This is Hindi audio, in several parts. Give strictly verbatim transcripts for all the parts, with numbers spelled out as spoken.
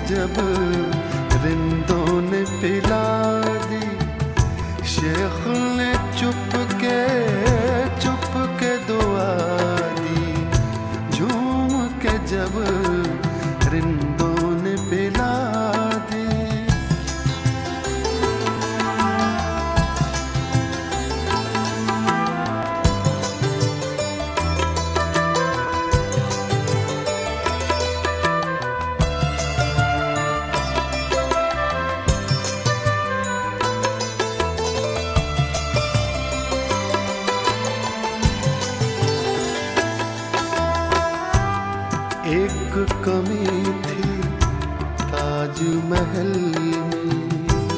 जब रिंदों ने पिला दी, शेख ने चुप के चुप के दुआ दी, झूम के जब रिंदों ने पिला दी। एक कमी थी ताजमहल में,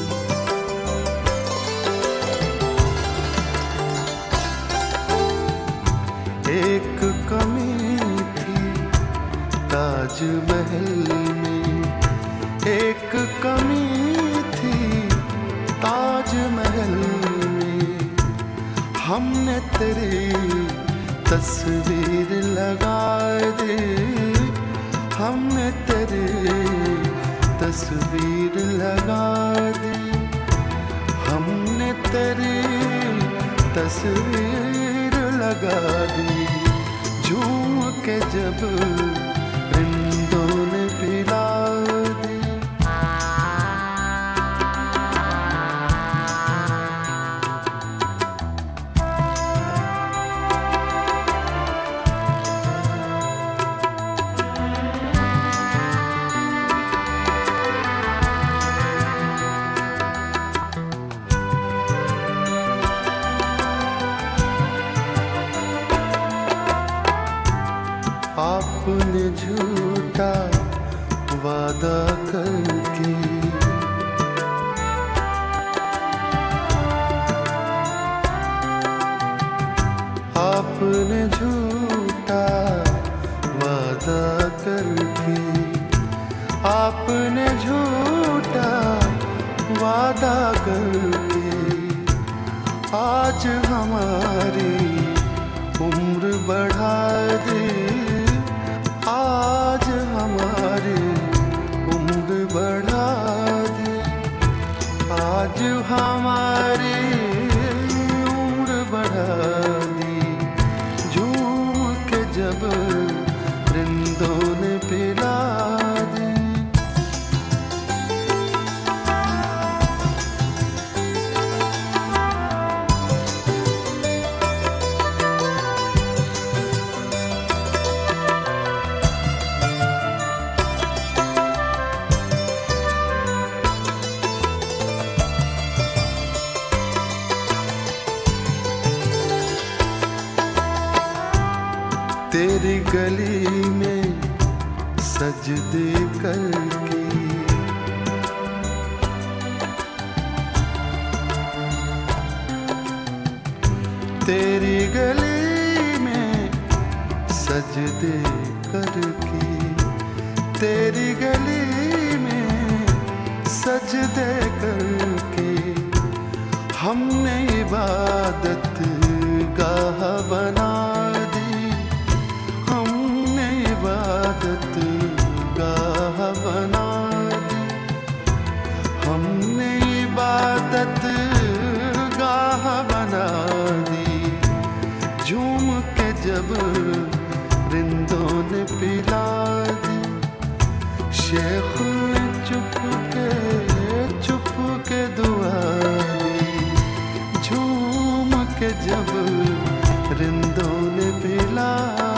एक कमी थी ताजमहल में, एक कमी थी ताजमहल में। हमने तेरी तस्वीर लगा दी, हमने तेरी तस्वीर लगा दी, हमने तेरी तस्वीर लगा दी, झूम के जब रिंदों ने पिला दी। आपने झूठा वादा करके, आपने झूठा वादा करके, आपने झूठा वादा करके, आज हमारी उम्र बढ़ा दी, आज हमारी उम्र बढ़ा दी, आज हमारी उम्र बढ़ा दी, झूम के जब रिंदों ने पिला दी। तेरी गली में सजदे करके, तेरी गली में सजदे करके, तेरी गली में सजदे करके, हमने इबादत गाह बना दी, हमने इबादत गाह बना दी, हमने इबादत गाह बना दी, झूम के जब रिंदों ने पिला दी, शेख ने चुप के चुप के दुआ दी, झूम के जब रिंदों ने पिला